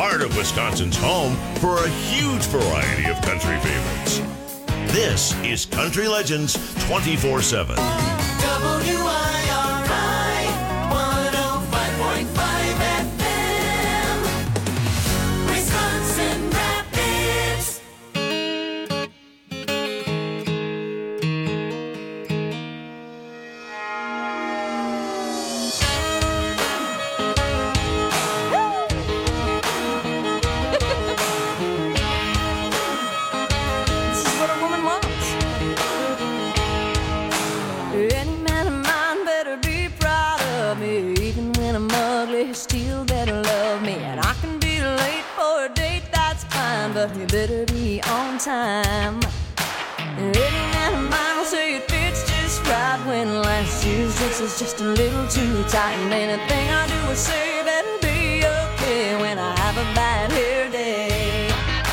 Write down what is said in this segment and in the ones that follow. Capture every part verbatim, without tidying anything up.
heart of Wisconsin's home for a huge variety of country favorites. This is Country Legends twenty-four seven. W I R I one oh five point five F M, Wisconsin Rapids. This is what a woman wants. Any man of mine better be proud of me. Even when I'm ugly, he still better love me. And I can be late for a date, that's fine, but you better be on time. Any man of mine will say it fits just right when last year's dress is just a little too tight. And anything I do or say better be okay when I have a bad hair day.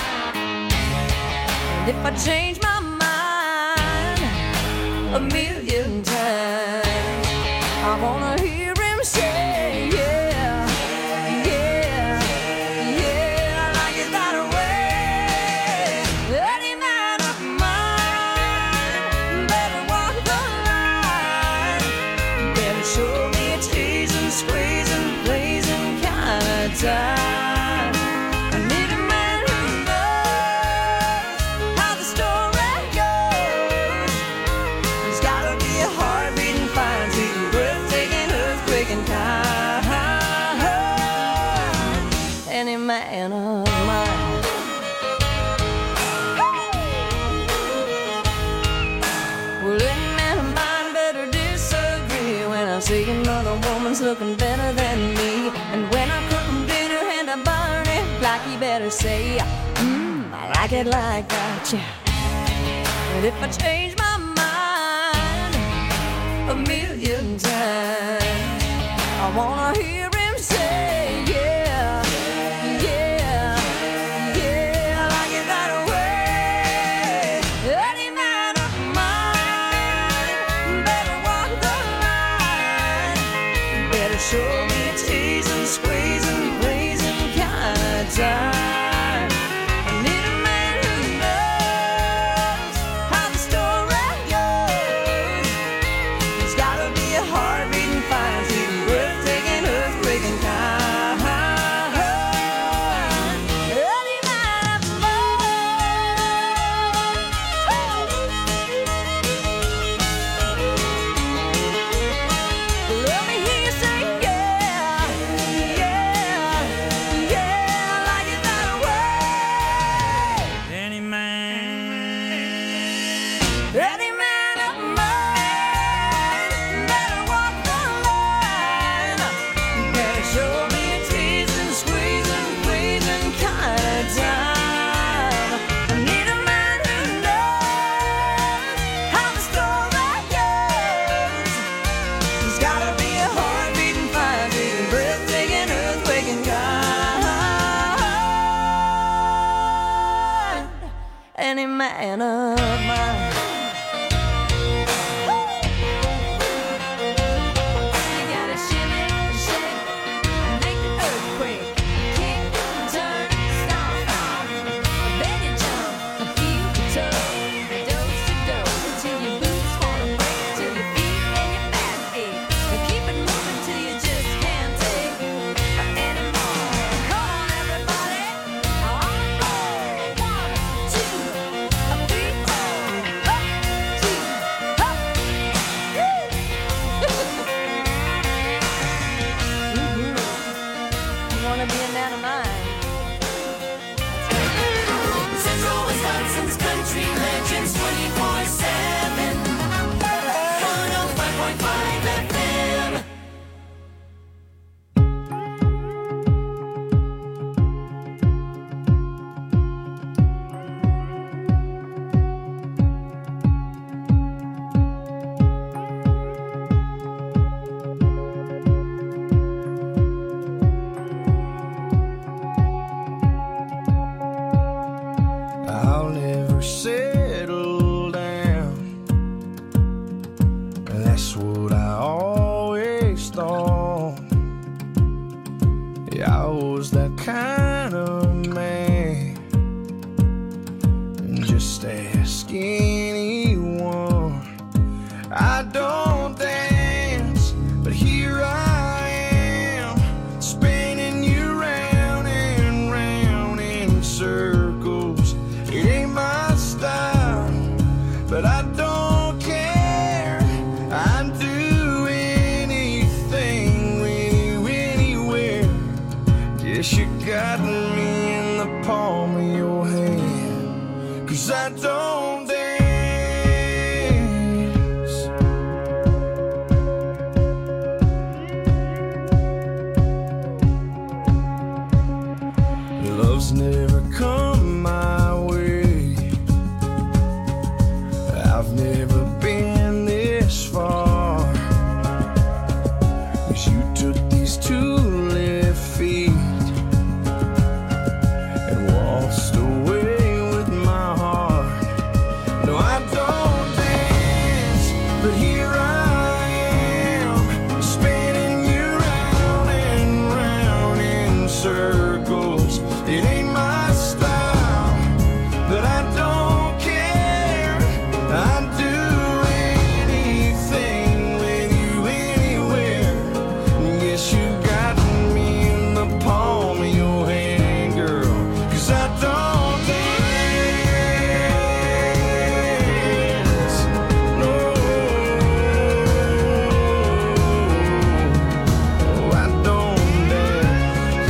And if I change my mind a million times, I wanna hear him say, yeah, yeah, yeah, I like it that way. Any man of mine better walk the line, better show me a teasing, squeezing, blazing kind of time. I need a man who knows how the story goes. He's gotta be a heart-beating, fine-beating, breathtaking, earthquaking kind. Any man of mine. Well, any man of mine better disagree when I see another woman's looking better than me. And when I cook him dinner and I burn it like, he better say, mmm, I like it like that, yeah. And if I change my mind a million times, I wanna hear him say, yeah, yeah, yeah, I like it that way. Any man of mine better walk the line, better show me a teasing, squeezing, blazing kind of time. I need a man who knows how the story goes. He's gotta be a heart-beating, fine-beating, breathtaking, earthquaking kind. Any man of mine. Let me hear you say, yeah, yeah, yeah, I like it that way. Any man, Any man of mine better walk the line, better show me a teasing, squeezing, pleasing kind of time. I need a man who knows how the story goes. He's gotta be a heart-beating, fine-beating, breathtaking, earthquaking kind. Any man of mine. You gotta shimmy, shake, and make the earthquake. Kick, turn, stomp, stomp. Then you jump, and feel the toe. Dose to dose, till your boots wanna break, till your feet and your back ache. And keep it moving till you just can't take anymore. Come on, everybody, on the floor. One, two, three, four. kind of man. Just ask anyone. I don't dance, but here I am, spinning you round and round in circles. It ain't my style, but I don't care. I'd do anything with you anywhere. Guess you got me in the palm of your hand, 'cause I don't dance. Love's never come my way. I've never been this far, 'cause you took these two left feet and waltzed away with my heart. No, I don't dance, but here I am, spinning you round and round in circles. It ain't my style, but I don't care. I'd do anything with you anywhere. Guess you got me in the palm of your hand, girl, 'cause I don't dance. No, I don't dance.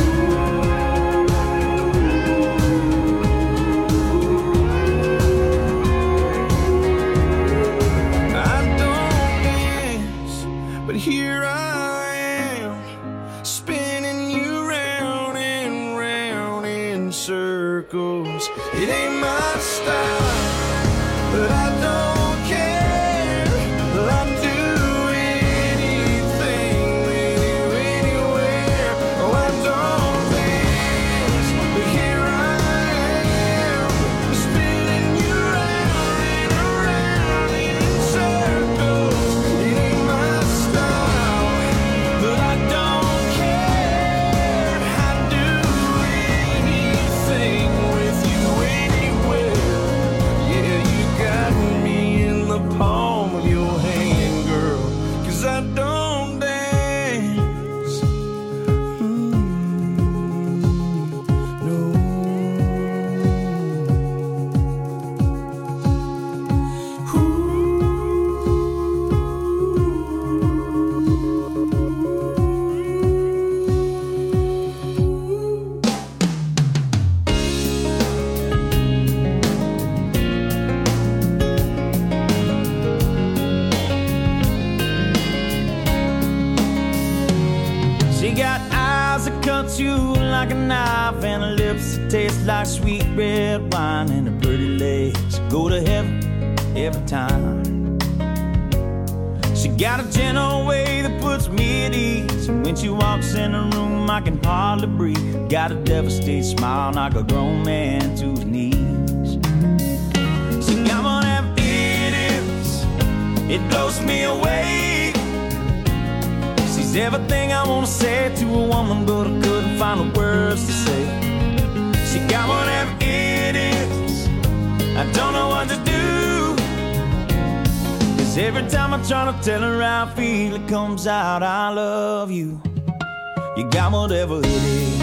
I don't dance, but here I am, spinning you round and round in circles. It ain't my style, but I don't care. I'd do anything with you anywhere. Oh, I don't dance, but here I am, spinning you round and around in circles. It ain't my style, but I don't care. I'd do anything with you anywhere. Yeah, you got me in the palm of your hand, girl, 'cause I don't dance. Mm, no. She got eyes that cut you like a knife, and her lips that taste like sweet red wine, and her pretty legs go to heaven every time. She got a gentle way that puts me at ease, and when she walks in the room I can hardly breathe. Got a devastated smile, knock a grown man to his knees. She got one of them idiots, it blows me away. She's everything I wanna say to a woman, but I couldn't find the words to say. She got one of them idiots, I don't know what to do. 'Cause every time I try to tell her how I feel, it comes out, I love you. You got whatever it is.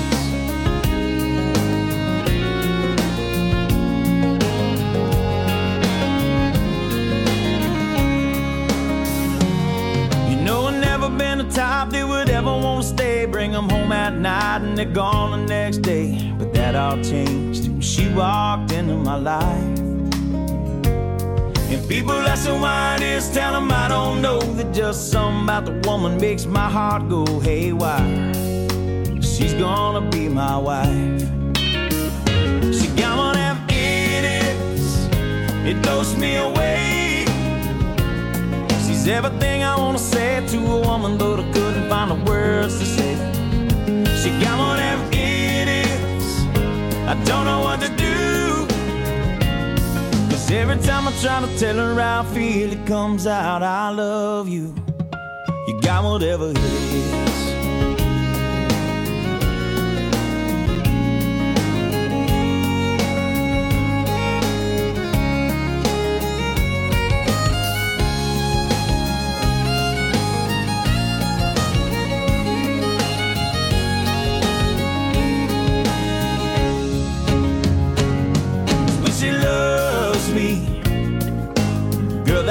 You know I've never been the type that would ever wanna stay. Bring them home at night and they're gone the next day. But that all changed when she walked into my life. And people asking why it is, tell them I don't know. That just something about the woman makes my heart go haywire. She's gonna be my wife. She got one of them idiots, it blows me away. She's everything I wanna say to a woman, but I couldn't find the words to say. She got one of them idiots, I don't know what to do. 'Cause every time I try to tell her how I feel, it comes out, I love you. You got whatever it is.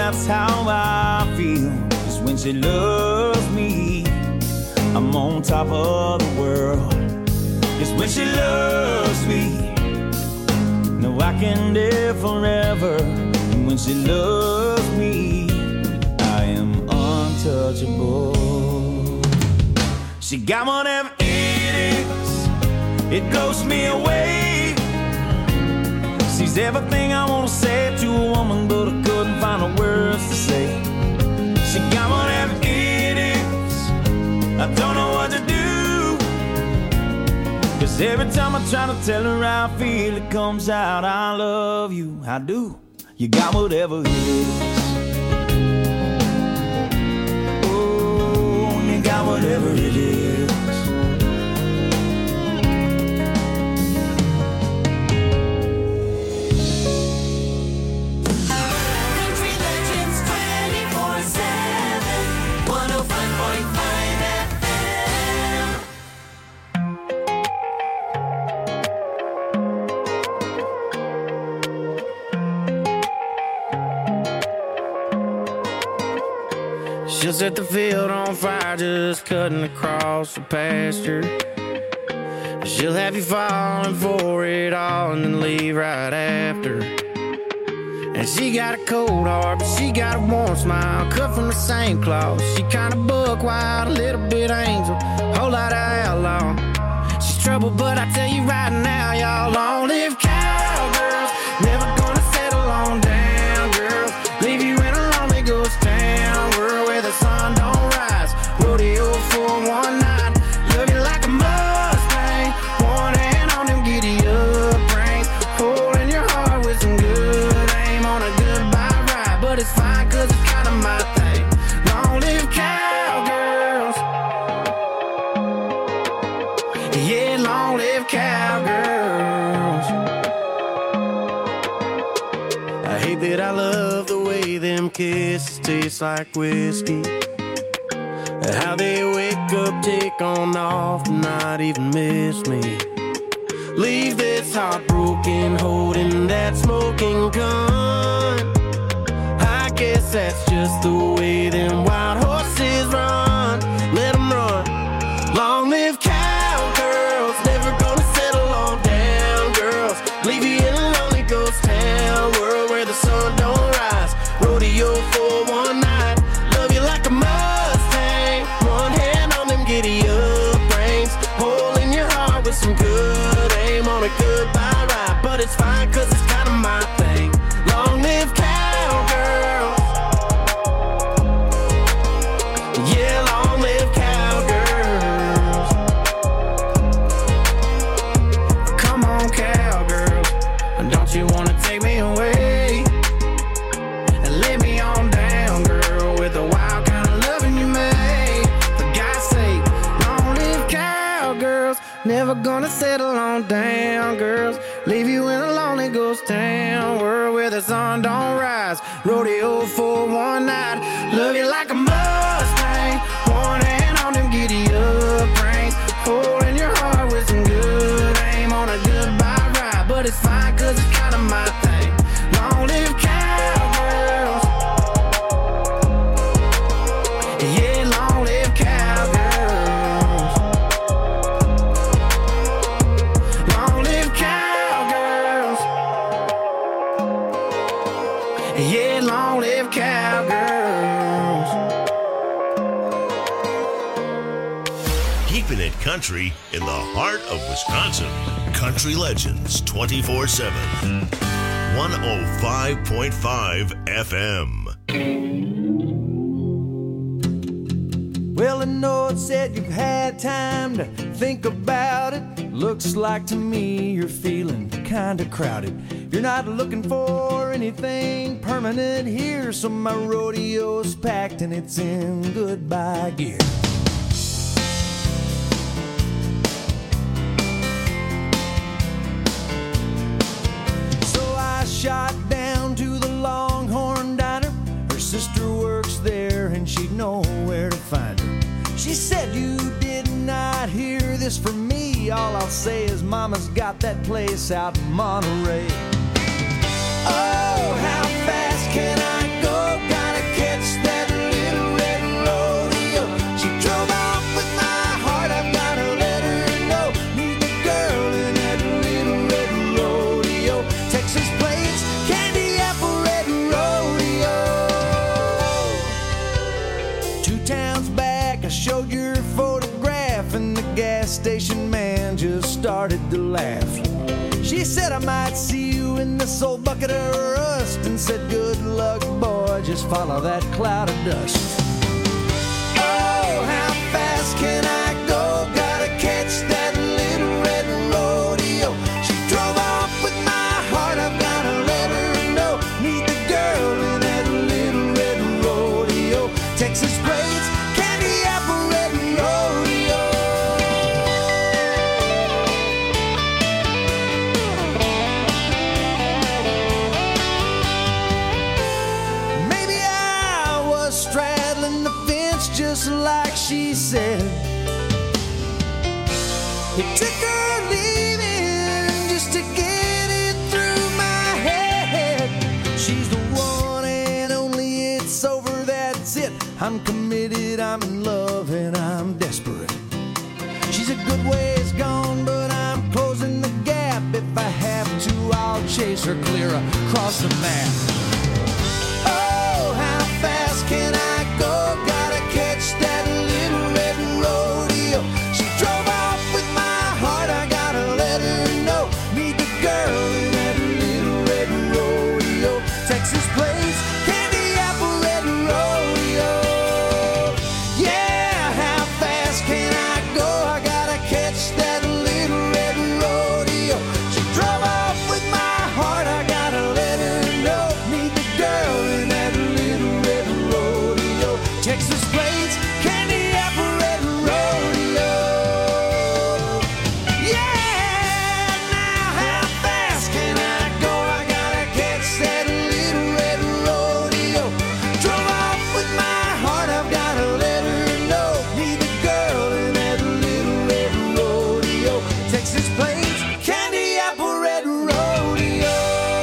that's how I feel. Cause when she loves me, I'm on top of the world. Cause when she loves me, no, I can live forever. And when she loves me, I am untouchable. She got whatever it is, it blows me away. She's everything I want to say to a woman, but I couldn't find the words to say. She got whatever it is, I don't know what to do. Cause every time I try to tell her how I feel, it comes out, I love you, I do. You got whatever it is. Oh, you got whatever it is. Country Legends twenty-four seven, one oh five point five F M. She'll set the field on fire, just cutting across the pasture. She'll have you falling for it all and then leave right after. And she got a cold heart, but she got a warm smile, cut from the same cloth. She kinda buck wild, a little bit angel, whole lot of outlaw. She's trouble, but I tell you right now, y'all, long live cowgirls. Never gonna settle on down, girls. Leave you in a lonely ghost town, world where the sun don't rise. Rodeo for one night, love you like a Mustang. One hand on them giddy up reins, holding your heart with some good aim on a goodbye ride. But it's fine, cause it's kinda my thing. Long live cowgirls. Yeah, long live cowgirls. I hate that I love the way them kisses taste like whiskey. How they wake up, take on off, not even miss me. Leave this heartbroken, holding that smoking gun. I guess that's just the way them wild horses run. Let them run. Long live cowgirls, never gonna settle on down, girls. Leave you in a lonely ghost town, world where the sun don't rise. Rodeo for one night, love you like a Mustang. One hand on them giddy up reins, holding your heart with some good aim on a goodbye ride. But it's fine, cause it's kinda my thing. Long live cowgirls. Yeah, long live cowgirls. Come on, cowgirls, don't you wanna take me away and lay me on down, girl, with the wild kind of loving you made. For God's sake, long live cowgirls. Never gonna settle on down, girls. Leave you in a lonely ghost town, world where the sun don't rise. Rodeo for one night, love you like a Mustang. One hand on them giddy up reins, holding your heart with some good aim on a goodbye ride. But it's fine, cause it's kinda my thing. Long live cowgirls. Yeah, long live cowgirls. Long live cowgirls. Yeah, long live cowgirls. Keeping it country in the heart of Wisconsin. Country Legends twenty-four seven. one oh five point five F M. Well, I know it said you've had time to think about it. Looks like to me you're feeling kinda crowded. You're not looking for anything permanent here, so my rodeo's packed and it's in goodbye gear. So I shot down to the Longhorn Diner. Her sister works there and she'd know where to find her. She said, you did not hear this from me. All I'll say is Mama's got that place out in Monterey. Oh, how fast can I go? Got started to laugh. She said, I might see you in this old bucket of rust, and said, good luck, boy, just follow that cloud of dust. Oh, how fast can I go? Gotta catch that little red rodeo. She drove off with my heart, I've gotta let her know. Meet the girl in that little red rodeo. Texas braids, candy apple red rodeo. Maybe I was straddling the fence just like she said. It took her leaving just to get it through my head. She's the one and only, it's over, that's it. I'm committed, I'm in love, and I'm desperate. She's a good ways gone, but I'm closing the gap. If I have to, I'll chase her clear across the map. Oh, how fast can I go? Gotta catch that little red rodeo. She drove off with my heart, I gotta let her know. Meet the girl in that little red rodeo. Texas plains, candy apple red rodeo. Yeah, how fast can I go? I gotta catch that little red rodeo. She drove off with my heart, I gotta let her know. Meet the girl in that little red rodeo. Texas plains, candy apple red rodeo. Yeah, now how fast can I go? I gotta catch that little red rodeo. Drove off with my heart, I've gotta let her know. Meet the girl in that little red rodeo. Texas plains, candy apple red rodeo.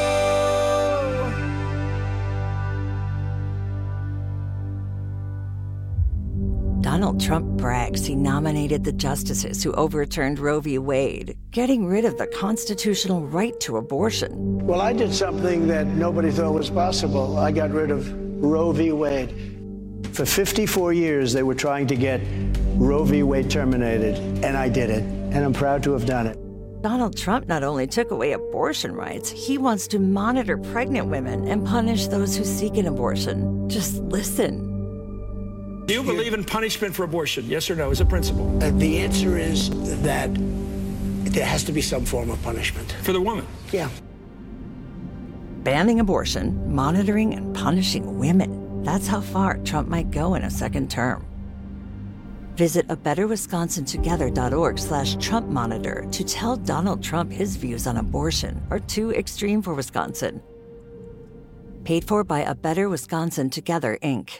Donald Trump brags he nominated the justices who overturned Roe v. Wade, getting rid of the constitutional right to abortion. Well, I did something that nobody thought was possible. I got rid of Roe v. Wade. For fifty-four years, they were trying to get Roe v. Wade terminated, and I did it, and I'm proud to have done it. Donald Trump not only took away abortion rights, he wants to monitor pregnant women and punish those who seek an abortion. Just listen. Do you believe in punishment for abortion? Yes or no, as a principle? Uh, the answer is that there has to be some form of punishment. For the woman? Yeah. Banning abortion, monitoring and punishing women. That's how far Trump might go in a second term. Visit a better wisconsin together dot org slash Trump monitor to tell Donald Trump his views on abortion are too extreme for Wisconsin. Paid for by A Better Wisconsin Together, Incorporated.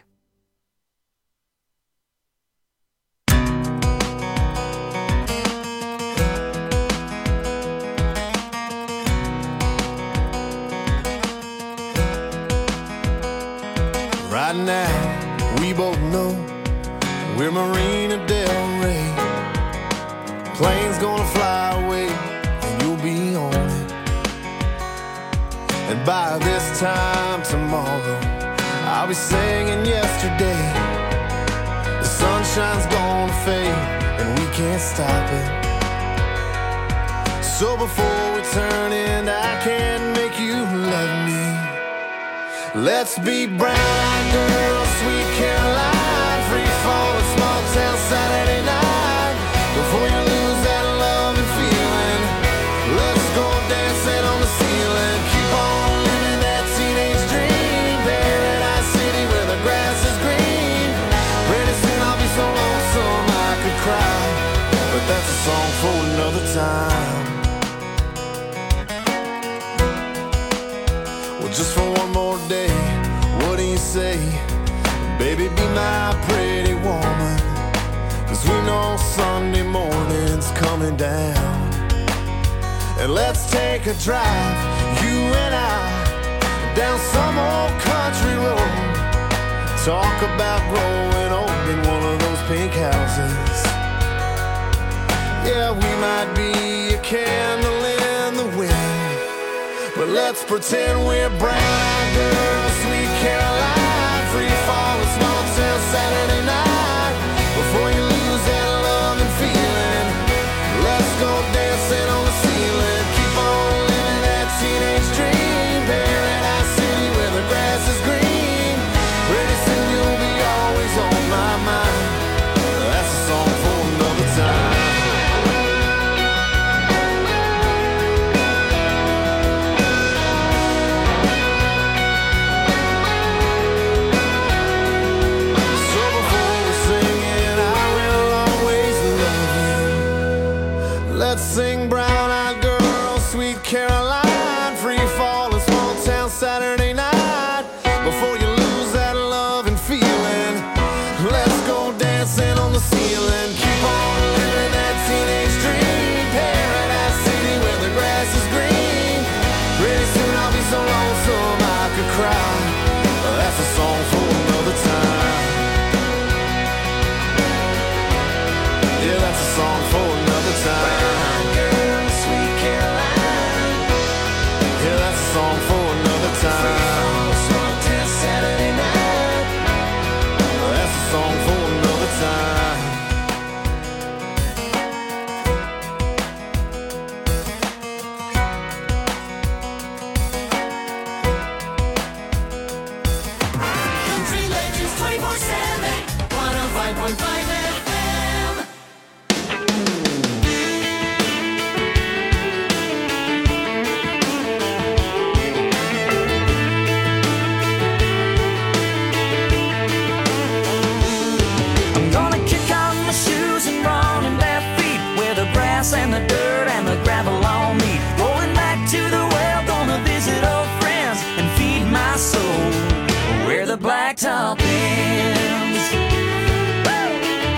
Right now, we both know we're Marina Del Rey. Plane's gonna fly away, and you'll be on it. And by this time tomorrow, I'll be singing yesterday. The sunshine's gonna fade, and we can't stop it. So before we turn in, I can't make you love me. Let's be brown girls, sweet Caroline, free fall, small town Saturday night. Before you lose that love and feeling, let's go dancing on the ceiling. Keep on living that teenage dream. Paradise City where the grass is green. Pretty soon I'll be so lonesome I could cry, but that's a song for another time. Well, just for one more day, what do you say? Baby, be my pretty woman, 'cause we know Sunday morning's coming down. And let's take a drive, you and I, down some old country road. Talk about growing old in one of those pink houses. Yeah, we might be a candle in the wind, but let's pretend we're brown girls, sweet Caroline, free fall, a small town Saturday night. Before you lose that love and feeling, let's go dancing on Sweet Caroline, free fall, a small town Saturday night. Before you lose that love and feeling, let's go dancing on the ceiling. Keep on living that teenage dream. Paradise City where the grass is green. Pretty soon I'll be so lonesome I could cry. That's a song for another time. Yeah, that's a song for another time. Girl, sweet Caroline. Yeah, that's a song for another time. Small town Saturday night. That's a song for another time. Country Legends twenty-four seven, one oh five point five F M. I'm gonna kick off my shoes and run in bare feet where the grass and the dirt and the gravel all meet. Going back to the well, gonna visit old friends and feed my soul where the blacktop ends. Woo!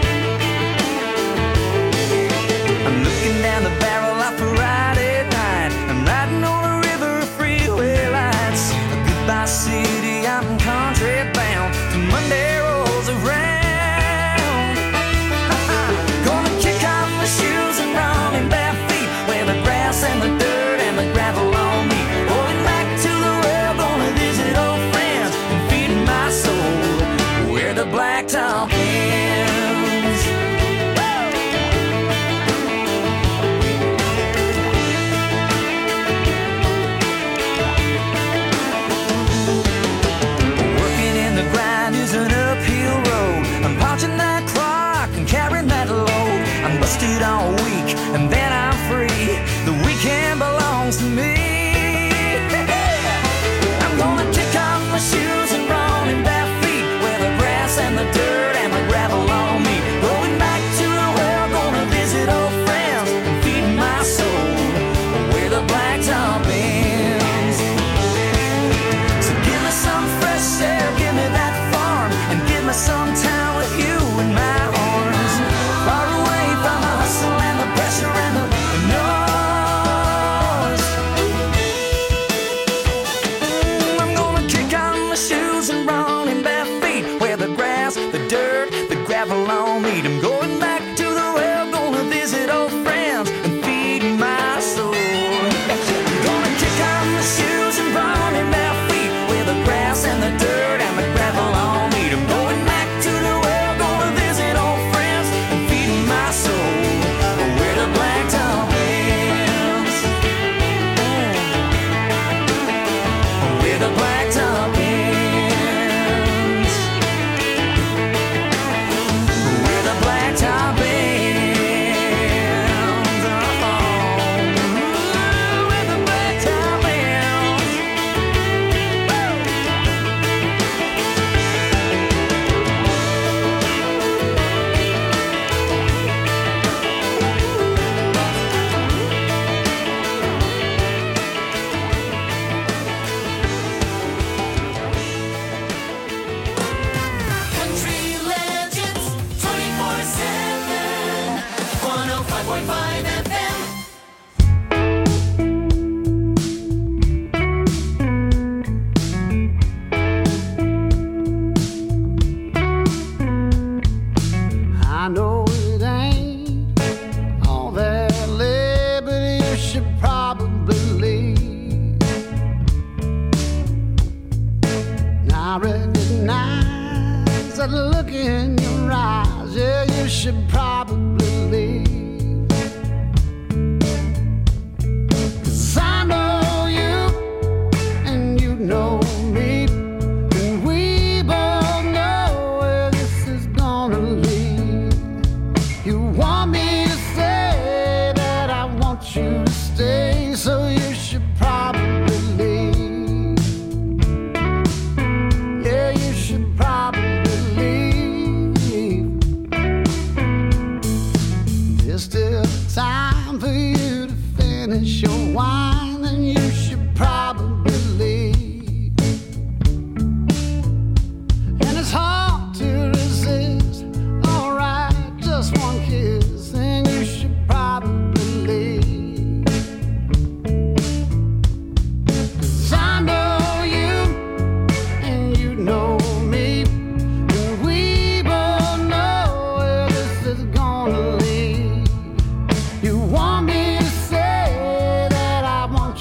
I'm looking down the barrel of a Friday night. I'm riding on a river of freeway lights. Goodbye city, I'm country bound. Monday rolls around. Gonna kick off my shoes and run in bare feet where the grass and the dirt and the gravel all meet. Going back to the well, gonna visit old friends and feed my soul where the blacktop ends. Working in the grind is an uphill road. I'm punching that clock and carrying that load. I'm busted all week and then I'm free. The weekend belongs to me. I'm gonna kick off my shoes and run in bare feet where the grass and the dirt and the gravel all meet. Going back to the well, gonna visit old friends and feed my soul where the blacktop ends. So give me some fresh air, give me that farm, and give me some time with you in my arms. Far away from the hustle and the pressure and the noise.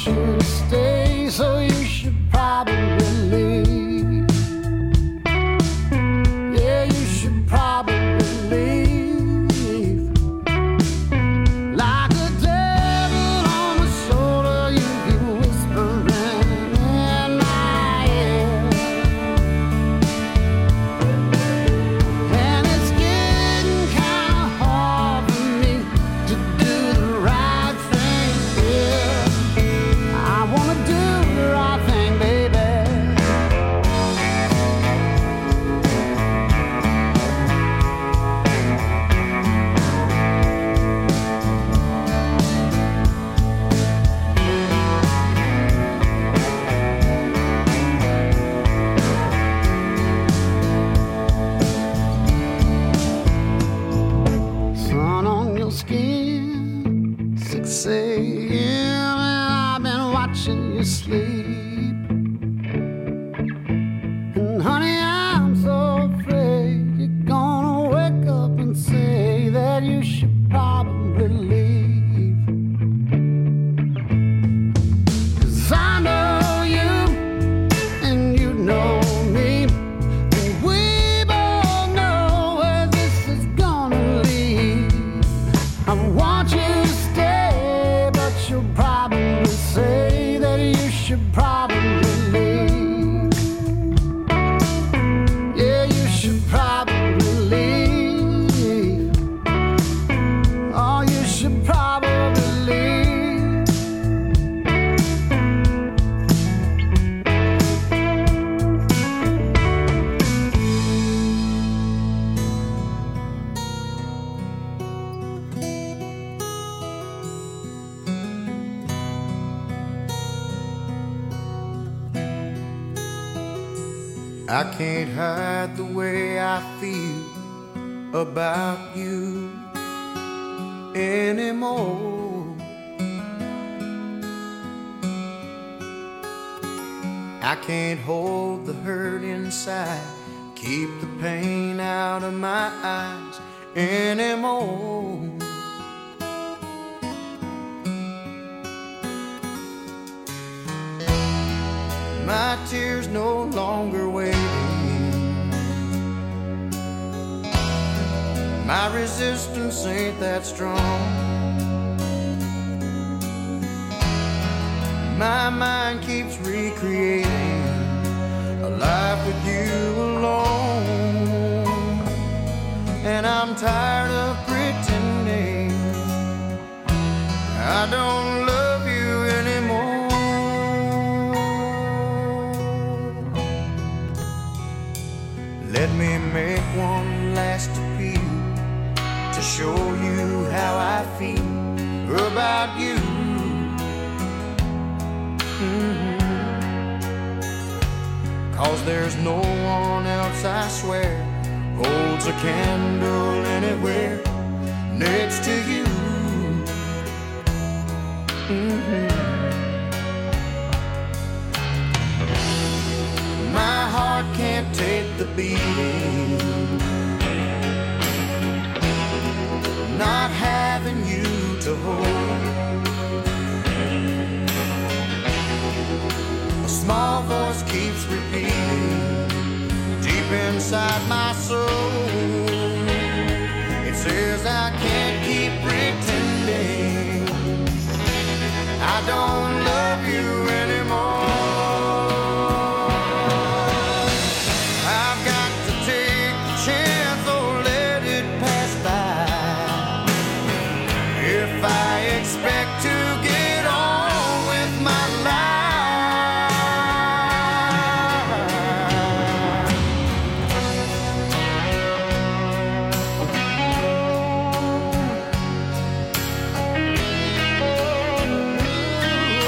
you to stay, so you should probably leave. Yeah, you should probably leave. Like a devil on my shoulder, you keep whispering in my ear. And it's getting kinda hard for me to do the right thing here. I wanna do the right thing, baby. Sun on your skin, six a.m. and I've been watching you sleep. And honey, I'm so afraid you're gonna wake up and say that you should probably leave. 'Cause I know you and you know me, and we both know where this is gonna lead. I want you to stay, but you'll probably say that you should probably leave. Yeah, you should probably leave. Oh, you should probably leave. I can't hide the way I feel about you anymore. I can't hold the hurt inside, keep the pain out of my eyes anymore. My tears no longer waiting. My resistance ain't that strong. My mind keeps recreating a life with you alone. And I'm tired of pretending I don't love you anymore. Let me make one last appeal to show you how I feel about you. Mm-hmm. 'Cause there's no one else, I swear, holds a candle anywhere next to you. Mm-hmm. My heart can't take the beating, not having you to hold. A small voice keeps repeating deep inside my soul. It says I can't keep pretending I don't love you anymore. Expect to get on with my life.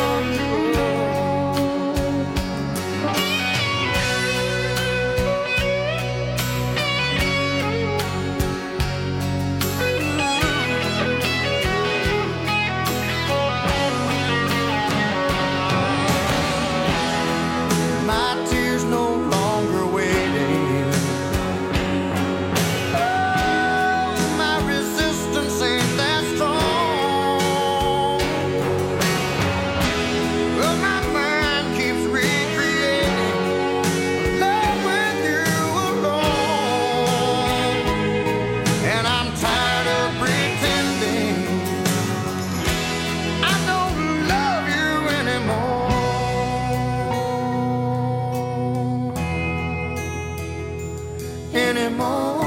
anymore.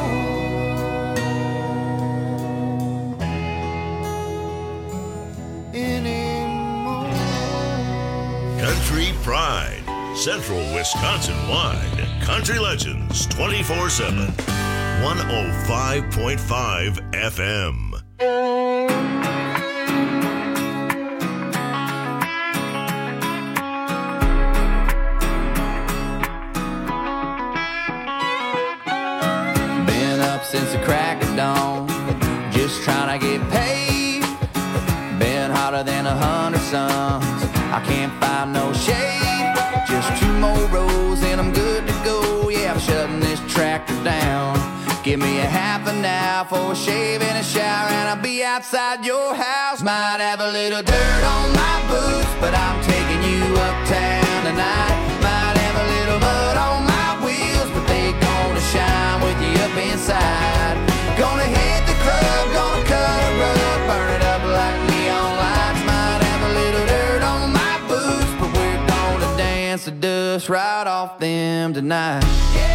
Anymore. Country Pride, Central Wisconsin-wide. Country Legends twenty-four seven. one oh five point five F M. Been up since the crack of dawn, just trying to get paid. Been hotter than a hundred suns, I can't find no shade. Just two more rows and I'm good to go. Yeah, I'm shutting this tractor down. Give me a half an hour for a shave and a shower, and I'll be outside your house. Might have a little dirt on my boots, but I'm taking you uptown tonight. Might have a little mud on my wheels, but they gonna shine with you up inside. Gonna hit the club, gonna cut a rug, burn it up like neon lights. Might have a little dirt on my boots, but we're gonna dance the dust right off them tonight. Yeah.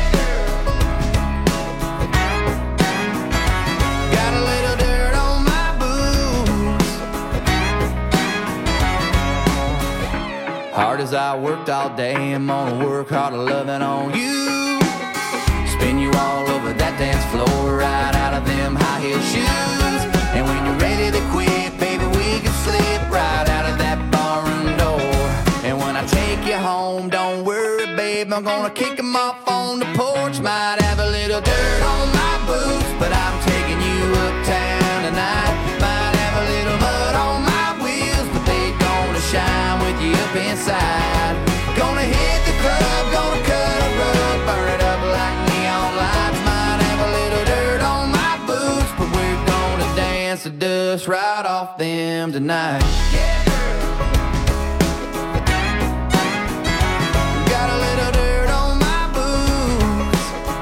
Hard as I worked all day, I'm gonna work harder loving on you. Spin you all over that dance floor, right out of them high heel shoes. And when you're ready to quit, baby, we can slip right out of that barroom door. And when I take you home, don't worry, babe, I'm gonna kick them off on the porch. Might have a little dirt on my boots, but I'm taking you uptown tonight. Might have a little mud on my wheels, but they gonna shine with you up inside. Gonna hit the club, gonna cut a rug, burn it up like neon lights. Might have a little dirt on my boots, but we're gonna dance the dust right off them tonight. Yeah. Got a little dirt on my boots.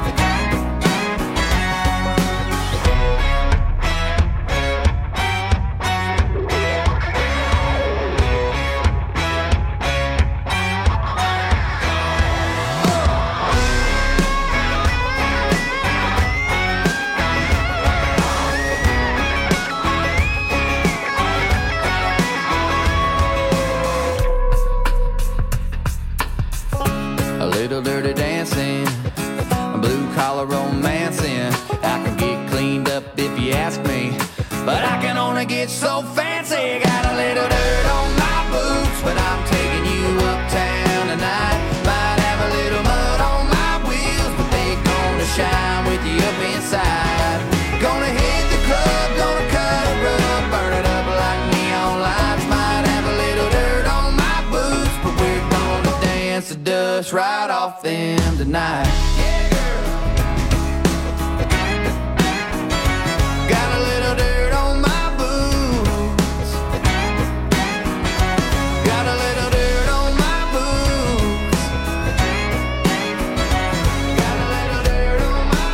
Little dirty dancing, blue collar romancing. I can get cleaned up if you ask me, but I can only get so fancy. Got a little dirt on my boots, but I'm taking you uptown tonight. Might have a little mud on my wheels, but they gonna shine with you up inside. Gonna hit the club, gonna cut a rug, burn it up like neon lights. Might have a little dirt on my boots, but we're gonna dance the dust right off them tonight. Yeah, girl. Got a little dirt on my boots. Got a little dirt on my boots. Got a little dirt on my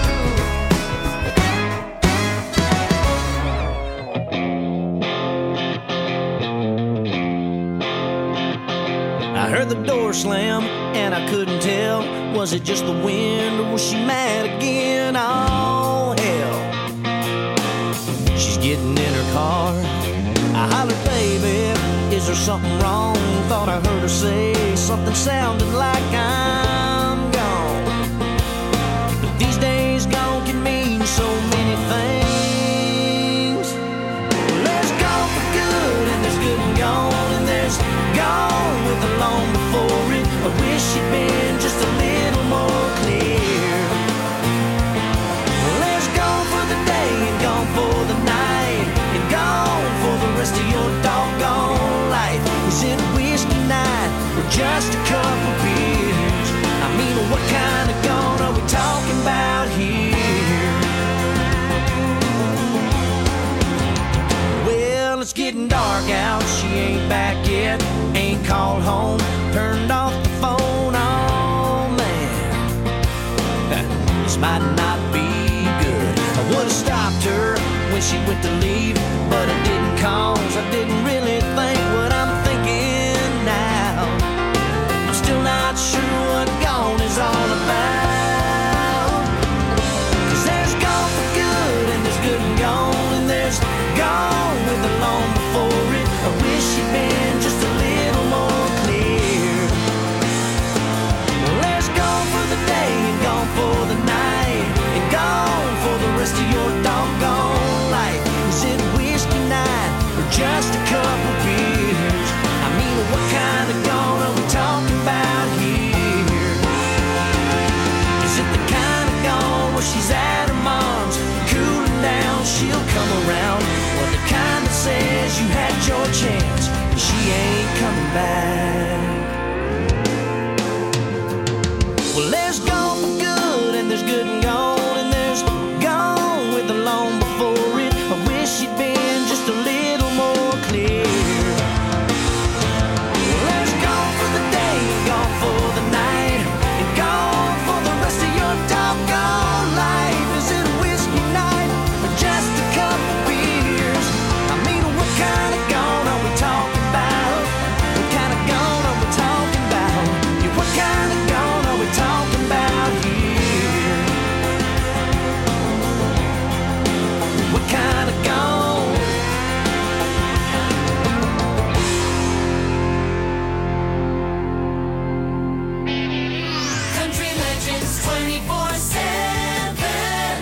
I heard the door slam and I couldn't tell. Was it just the wind or was she mad again? Oh, hell. She's getting in her car. I hollered, baby, is there something wrong? Thought I heard her say something sounding like I'm gone. But these days gone can mean so many things. Well, there's gone for good and there's good and gone, and there's gone with the long before it. I wish you'd been just a little more clear. Well, there's gone for the day and gone for the night, and gone for the rest of your doggone life. Is it a whiskey night or just a couple beers? I mean, what kind of gone are we talking about here? Well, it's getting dark out, she ain't back yet, ain't called home, turned off the phone. Oh man, this might not be good. I would've stopped her when she went to leave, but I didn't, cause I didn't really think what I'm thinking now. I'm still not sure what gone is all about. back. Well, there's gone for good, and there's good and gone, and there's gone with the long before it. I wish you'd been just a little more clear. Well, there's gone for the day, and gone for the night, and gone for the rest of your doggone life. Is it a whiskey night, or just a couple beers? I mean, what kind of gone are we talking about? What kind of gone are we talking about? Yeah, what kind of gone are we talking about here? What kind of gone? Country Legends twenty-four seven.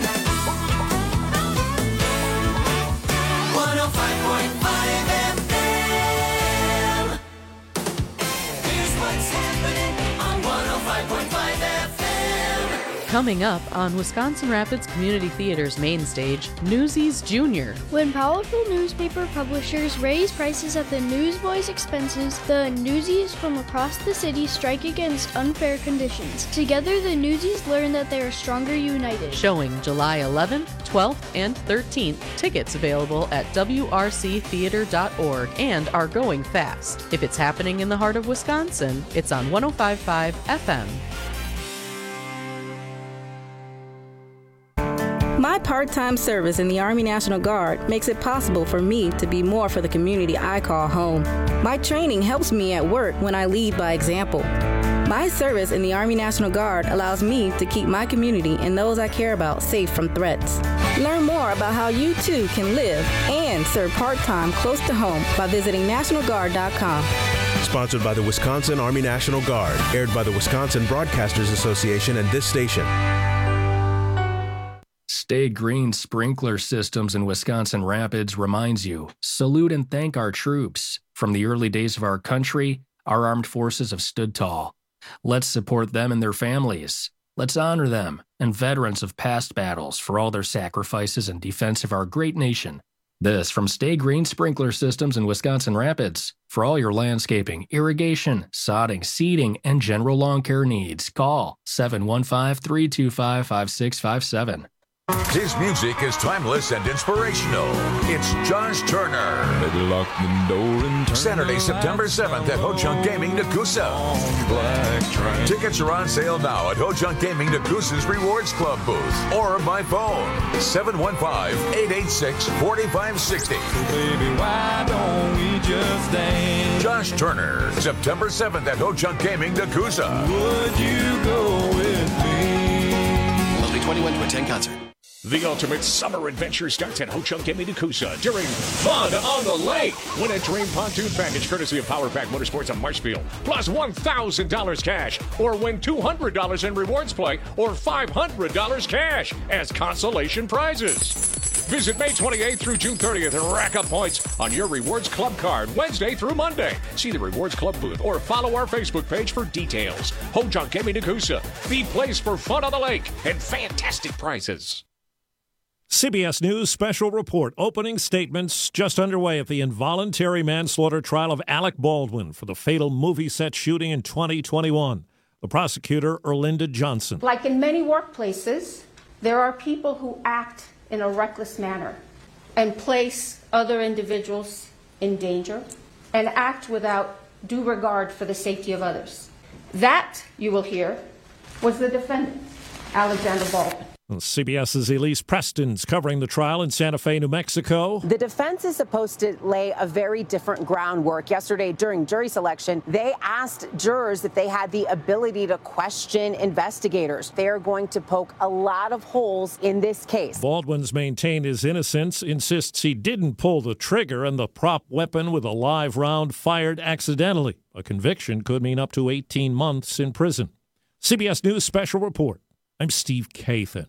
one oh five point five F M. Here's what's happening on one oh five point five F M. Coming up on Wisconsin Rapids Community Theater's main stage, Newsies Junior When powerful newspaper publishers raise prices at the newsboys' expenses, the Newsies from across the city strike against unfair conditions. Together, the Newsies learn that they are stronger united. Showing July eleventh, twelfth, and thirteenth. Tickets available at W R C theater dot org and are going fast. If it's happening in the heart of Wisconsin, it's on one oh five point five F M. My part-time service in the Army National Guard makes it possible for me to be more for the community I call home. My training helps me at work when I lead by example. My service in the Army National Guard allows me to keep my community and those I care about safe from threats. Learn more about how you too can live and serve part-time close to home by visiting national guard dot com. Sponsored by the Wisconsin Army National Guard. Aired by the Wisconsin Broadcasters Association and this station. Stay Green Sprinkler Systems in Wisconsin Rapids reminds you, salute and thank our troops. From the early days of our country, our armed forces have stood tall. Let's support them and their families. Let's honor them and veterans of past battles for all their sacrifices in defense of our great nation. This from Stay Green Sprinkler Systems in Wisconsin Rapids. For all your landscaping, irrigation, sodding, seeding, and general lawn care needs, call seven one five, three two five, five six five seven. His music is timeless and inspirational. It's Josh Turner. Lock the door and turn Saturday, September seventh at Ho Chunk Gaming, Nakusa. Tickets are on sale now at Ho Chunk Gaming, Nakusa's Rewards Club booth or by phone seven one five, eight eight six, four five six zero. So baby, why don't we just dance? Josh Turner, September seventh at Ho Chunk Gaming, Nakusa. Would you go with me? Must be twenty-one to attend concert. The ultimate summer adventure starts at Ho Chunk Gaming Nakusa during Fun on the Lake. Win a Dream Pontoon Package courtesy of Power Pack Motorsports of Marshfield, plus one thousand dollars cash, or win two hundred dollars in rewards play, or five hundred dollars cash as consolation prizes. Visit May twenty-eighth through June thirtieth and rack up points on your Rewards Club card Wednesday through Monday. See the Rewards Club booth or follow our Facebook page for details. Ho Chunk Gaming Nakusa, the place for fun on the lake and fantastic prizes. C B S News special report. Opening statements just underway at the involuntary manslaughter trial of Alec Baldwin for the fatal movie set shooting in twenty twenty-one. The prosecutor, Erlinda Johnson. Like in many workplaces, there are people who act in a reckless manner and place other individuals in danger and act without due regard for the safety of others. That, you will hear, was the defendant, Alexander Baldwin. CBS's Elise Preston's covering the trial in Santa Fe, New Mexico. The defense is supposed to lay a very different groundwork. Yesterday, during jury selection, they asked jurors if they had the ability to question investigators. They are going to poke a lot of holes in this case. Baldwin's maintained his innocence, insists he didn't pull the trigger, and the prop weapon with a live round fired accidentally. A conviction could mean up to eighteen months in prison. C B S News Special Report. I'm Steve Kathan.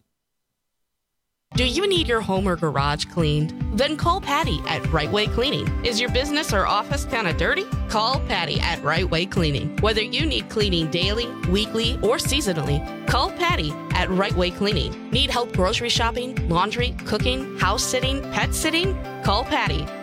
Do you need your home or garage cleaned? Then call Patty at Right Way Cleaning. Is your business or office kind of dirty? Call Patty at Right Way Cleaning. Whether you need cleaning daily, weekly, or seasonally, call Patty at Right Way Cleaning. Need help grocery shopping, laundry, cooking, house sitting, pet sitting? Call Patty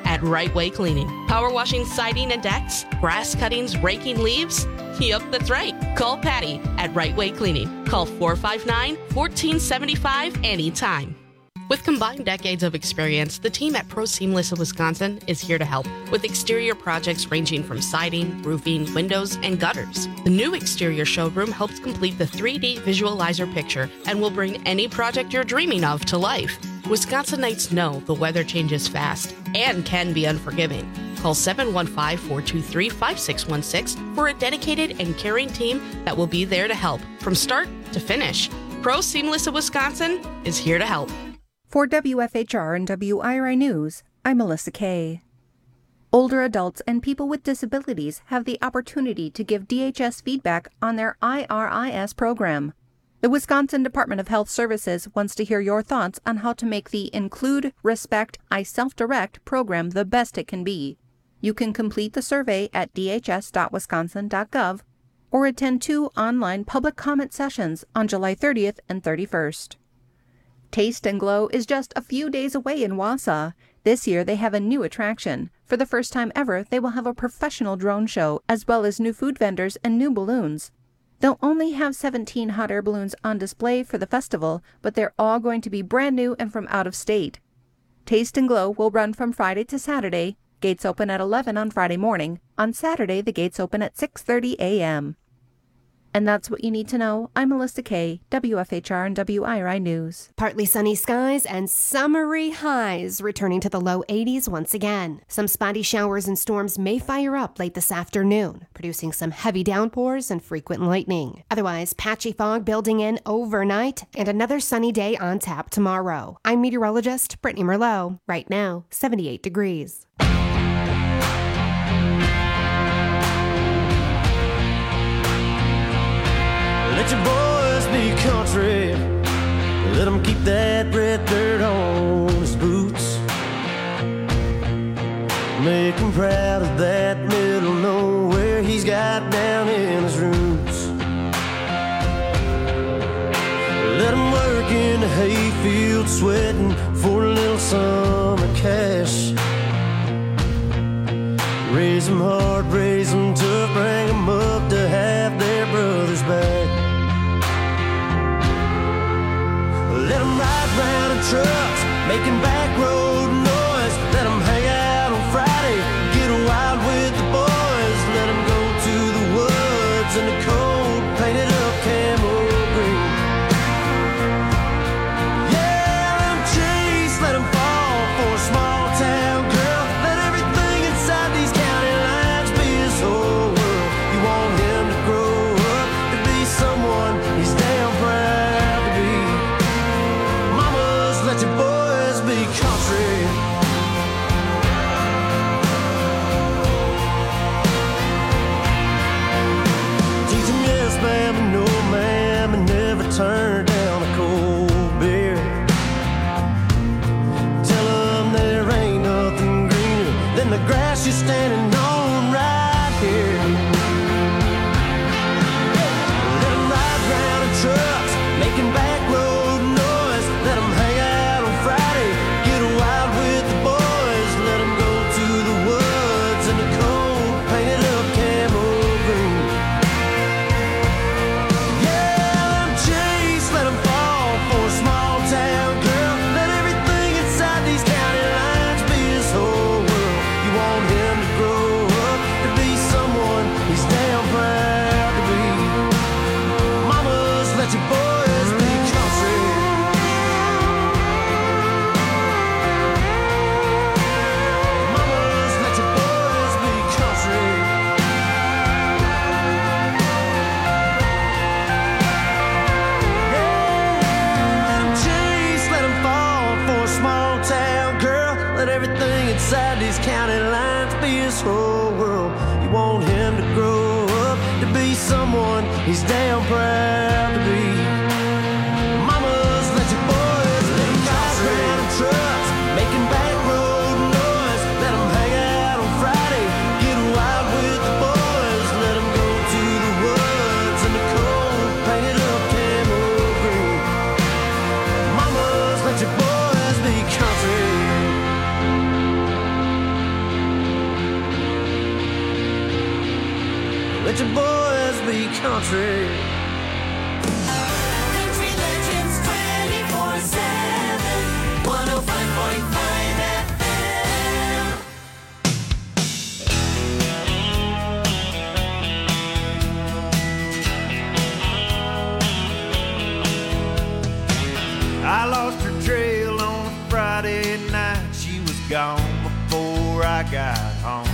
at Right Way Cleaning. Power washing siding and decks, grass cuttings, raking leaves? Yep, that's right. Call Patty at Right Way Cleaning. Call four five nine, one four seven five anytime. With combined decades of experience, the team at Pro Seamless of Wisconsin is here to help with exterior projects ranging from siding, roofing, windows, and gutters. The new exterior showroom helps complete the three D visualizer picture and will bring any project you're dreaming of to life. Wisconsinites know the weather changes fast and can be unforgiving. Call seven one five, four two three, five six one six for a dedicated and caring team that will be there to help from start to finish. Pro Seamless of Wisconsin is here to help. For W F H R and W I R I News, I'm Melissa Kay. Older adults and people with disabilities have the opportunity to give D H S feedback on their I R I S program. The Wisconsin Department of Health Services wants to hear your thoughts on how to make the Include, Respect, I Self-Direct program the best it can be. You can complete the survey at d h s dot wisconsin dot gov or attend two online public comment sessions on July thirtieth and thirty-first. Taste and Glow is just a few days away in Wausau. This year they have a new attraction. For the first time ever, they will have a professional drone show, as well as new food vendors and new balloons. They'll only have seventeen hot air balloons on display for the festival, but they're all going to be brand new and from out of state. Taste and Glow will run from Friday to Saturday. Gates open at eleven on Friday morning. On Saturday, the gates open at six thirty a.m. And that's what you need to know. I'm Melissa Kay, W F H R and W I R I News. Partly sunny skies and summery highs returning to the low eighties once again. Some spotty showers and storms may fire up late this afternoon, producing some heavy downpours and frequent lightning. Otherwise, patchy fog building in overnight and another sunny day on tap tomorrow. I'm meteorologist Brittany Merlot. Right now, seventy-eight degrees. Let your boys be country. Let them keep that red dirt on his boots. Make him proud of that middle nowhere he's got down in his roots. Let him work in the hayfield sweating for a little summer cash. Raise them hard, raise them tough, bring them up to have their brothers back. Let them ride round in trucks, making back road noise. Let them hang out on Friday, get wild with the boys. Let them go to the woods in the cold, painted up camo green. Yeah, let them chase, let them fall for a small town girl. Let everything inside these county lines be his whole world. You want him to grow up to be someone he's damn proud to be. Let your boys be country. Teach them yes, ma'am, and no, ma'am, and never turn down a cold beer. Tell them there ain't nothing greener than the grass you're standing on right here. Let them ride round in trucks, making back road noise. Let them hang Friday, get wild with the boys. Let them go to the woods in the cold, painted up camo green. Yeah, let them chase, let them fall for a small town girl. Let everything inside these county lines be his whole world. You want him to grow up to be someone he's damn proud to be. Mamas, let your boys be country. Inside these county lines be his whole world. You want him to grow up to be someone he's damn proud to be. Mamas, let your boys be country. Round in trucks, making back road noise. Let them hang out on Friday, get wild with the boys. Let them go to the woods in the cold, painted up camo green. Mamas, let your boys be country. let your boys be country. Country Legends twenty-four seven, one oh five point five F M. I lost her trail on a Friday night. She was gone before I got home.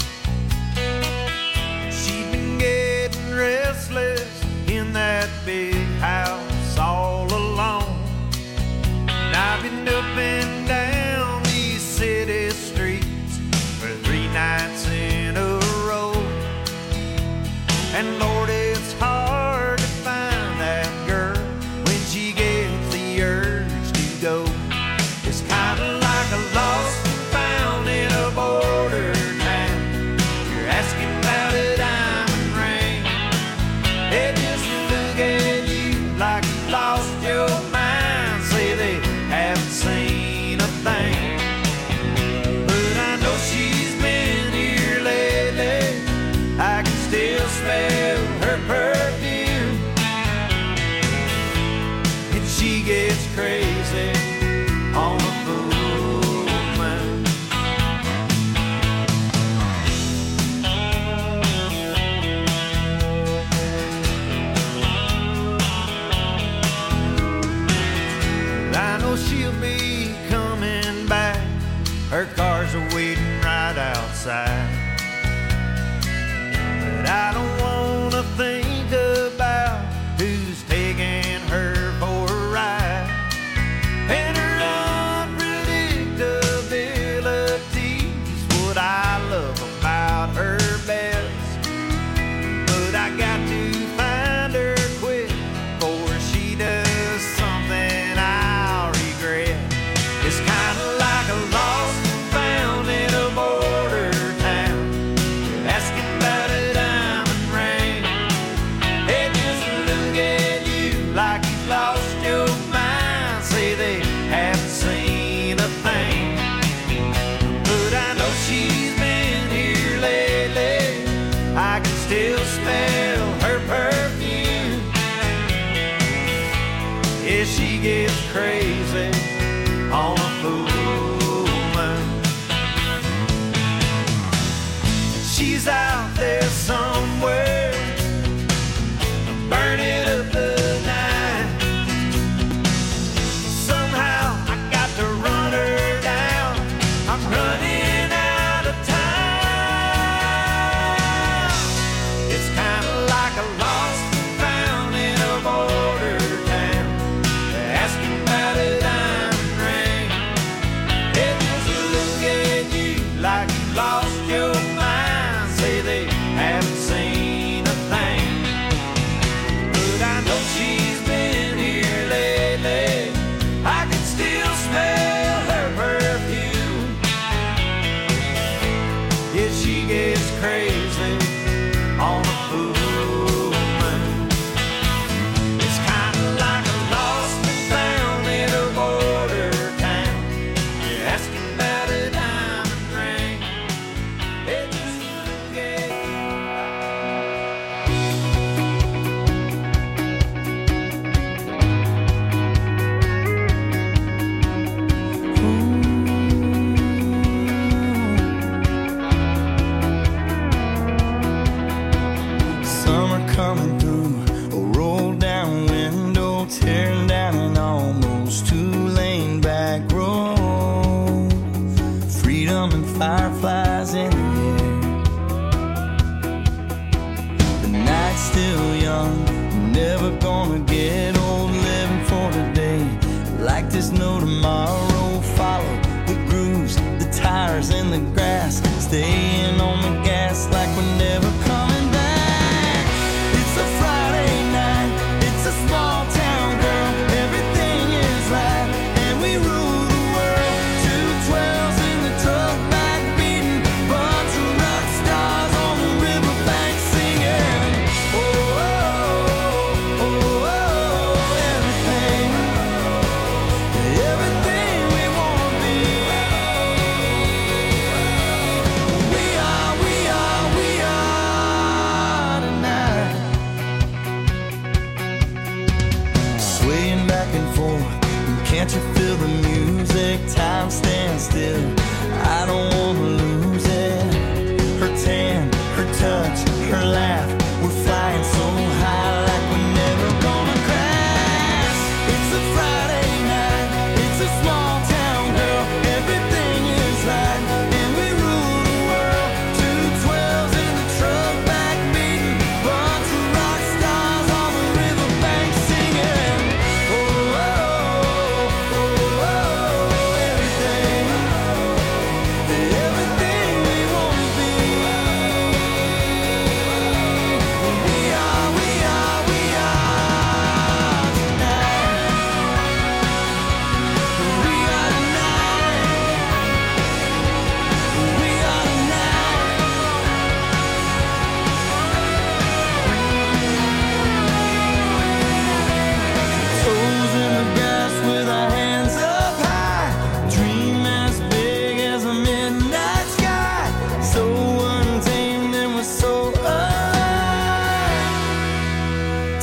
She'd been getting restless in that big house all alone. And I've been up and down these city streets for three nights in a row. And Lord, it's hard to find that girl when she gets the urge to go. It's kind of like a lost and found in a border town. You're asking about a diamond ring. They just look at you like you lost your mind. Say they haven't seen a thing. But I know she's been here lately. I can still smell her perfume. And she gets crazy on a full moon. I know she'll be coming back. Her cars are waiting right outside. But I don't wanna think about who's taking her for a ride. And her unpredictability's what I love about her best. But I got to find her quick before she does something I'll regret. It's kinda like a lost and found in a border town. You're asking about a diamond ring. They just look at you like you've lost your mind. Say they haven't seen a thing. But I know she's been here lately. I can still smell her perfume. Yeah, she gets crazy on a full moon. She's out there somewhere, burning up the night. Somehow I got to run her down. I'm running out of time. It's kind of like a lost and found in a border town. They're asking about a diamond ring. They just look at you like you lost your mind. Say they haven't seen a thing. But I know she's been here lately. I can still smell her perfume. Yeah, she gets crazy on a full moon. It's kinda like a lost and found in a border town. You're asking about a diamond ring. They just look at summer coming through, a roll down window, tearing down an almost two-lane back road. Freedom and fireflies in the air. The night's still young, never gonna get old. Living for today, like there's no tomorrow. Follow the grooves, the tires in the grass, staying on the gas like we're never coming back. It's a Friday night, it's a small town girl. Everything is right, and we rule the world. Two twelves in the truck back beating, bunch of rock stars on the riverbank singing. Oh, oh, oh, oh, oh, everything, everything we wanna be. We are, we are, we are.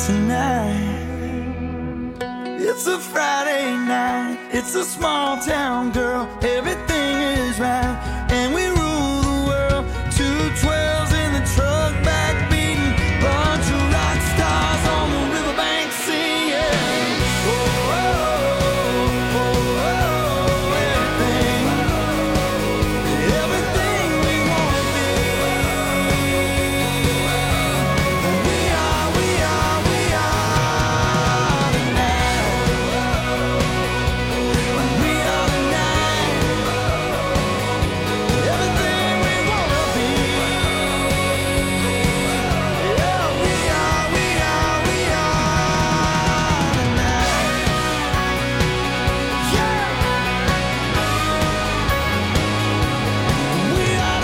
tonight. It's a Friday night, it's a small town girl, everything is right, and we rule the world. Two twelves in the truck, back beating, bunch of rock stars on the riverbank singing. Oh, oh, oh, oh, oh, everything, everything we wanna be. We are, we are, we are tonight. We are tonight. Everything we wanna be. Yeah, we are, we are, we are tonight. Yeah. We are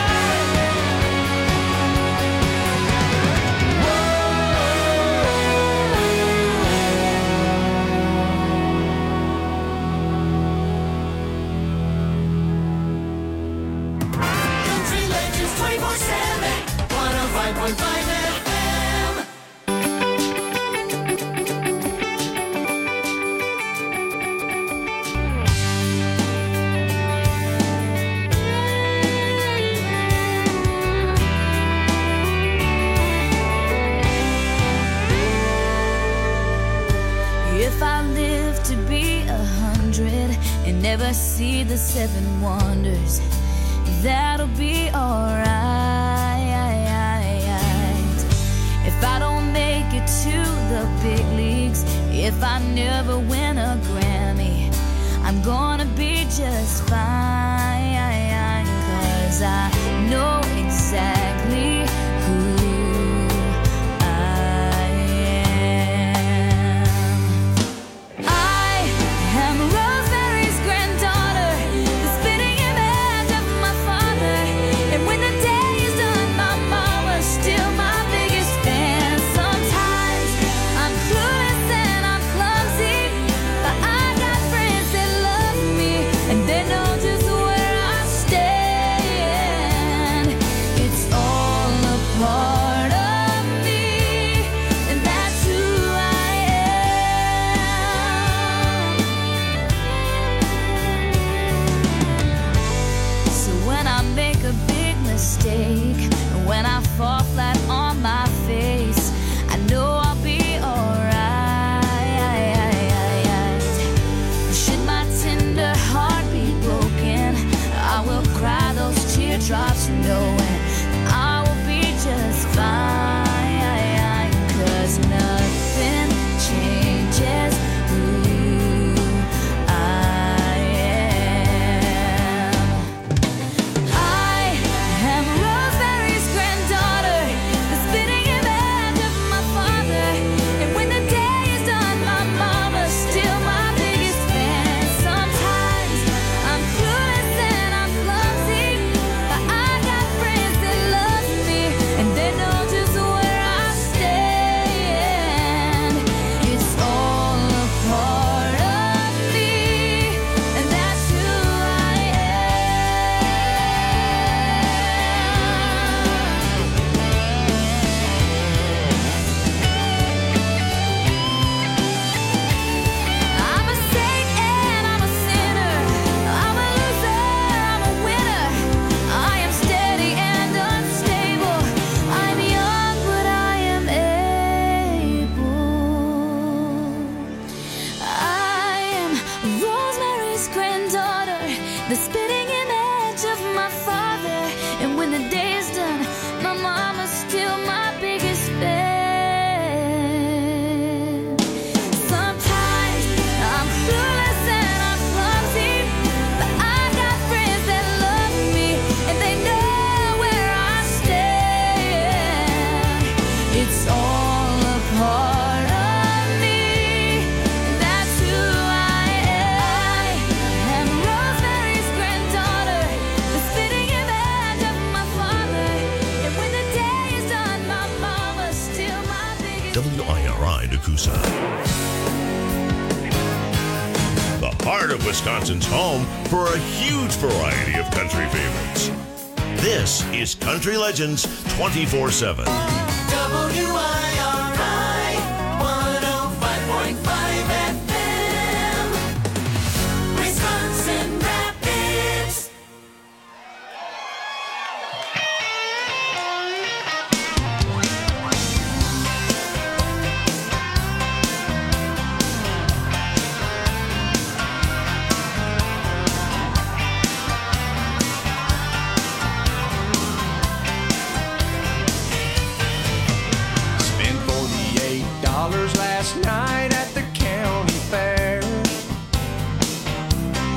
Country Legends twenty-four seven, one oh five point five F M. If I live to be a hundred and never see the seven wonders, that'll be alright. If I don't make it to the big leagues, if I never win a Grammy, I'm gonna be just fine. 'Cause I know exactly who I am. I am Rosemary's granddaughter, the spitting image of my father. And when the day is done, my mama's still my biggest fan. Sometimes I'm clueless and I'm clumsy, but I got friends that love me and they know just where I stand. It's all a part of me, and that's who I am. So when I make a big mistake, when I fall flat on my face, I know I'll be alright. Should my tender heart be broken, I will cry those teardrops knowing I will be just fine. 'Cause nothing changes who I am. I am Rosemary's granddaughter, the spitting image of my father. And when the day is done, my mama's still my biggest fan. Sometimes I'm clueless and I'm clumsy, but I got friends that love me and they know just where I stand. It's all a part of me, and that's who I I'm a saint and I'm a sinner. I'm a loser, I'm a winner. I am steady and unstable. I'm young, but I am able. I am Rosemary's granddaughter, the spitting image of my father. And when the day is done, my mama's still my biggest fan. Sometimes I'm clueless and I'm clumsy, but I got friends that love me and they know where I stand. It's all a part of me, and that's who I am. Rosemary's granddaughter, the spitting image of my father. And when the day is done, my mama's still my biggest W I R I Nakusa. The heart of Wisconsin's home for a huge variety of country favorites. This is Country Legends twenty-four seven. W